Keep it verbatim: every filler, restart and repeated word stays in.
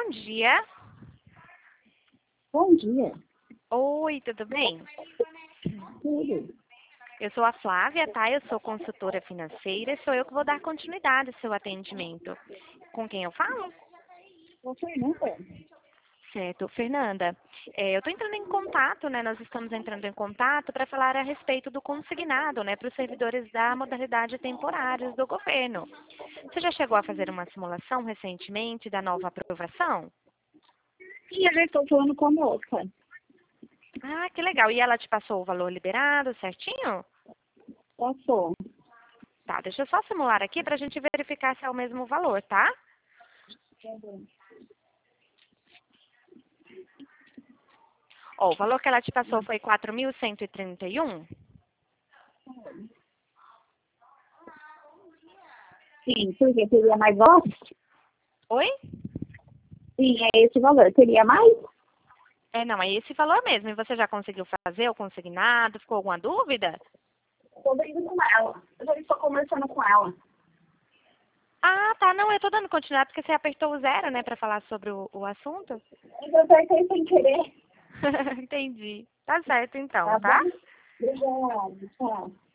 bom dia. Bom dia. Oi, tudo bem? Tudo. Eu sou a Flávia, tá? Eu sou consultora financeira e sou eu que vou dar continuidade ao seu atendimento. Com quem eu falo? Ô, Fernanda. Certo. Fernanda, é, eu estou entrando em contato, né? Nós estamos entrando em contato para falar a respeito do consignado, né? Para os servidores da modalidade temporários do governo. Você já chegou a fazer uma simulação recentemente da nova aprovação? E eu já estou falando com a moça. Ah, que legal. E ela te passou o valor liberado certinho? Passou. Tá, deixa eu só simular aqui para a gente verificar se é o mesmo valor, tá? Tá bom. Ó, o valor que ela te passou foi quatro mil cento e trinta e um? Sim, porque teria mais valor? Oi? Sim, é esse valor. Teria mais? É, não, é esse valor mesmo. E você já conseguiu fazer o consignado? Ficou alguma dúvida? Estou vendo com ela. Eu já estou conversando com ela. Ah, tá. Não, eu tô dando continuidade porque você apertou o zero, né, para falar sobre o, o assunto. Eu apertei sem querer. Entendi. Tá certo, então, Tá tá? bom? Obrigada. Tchau.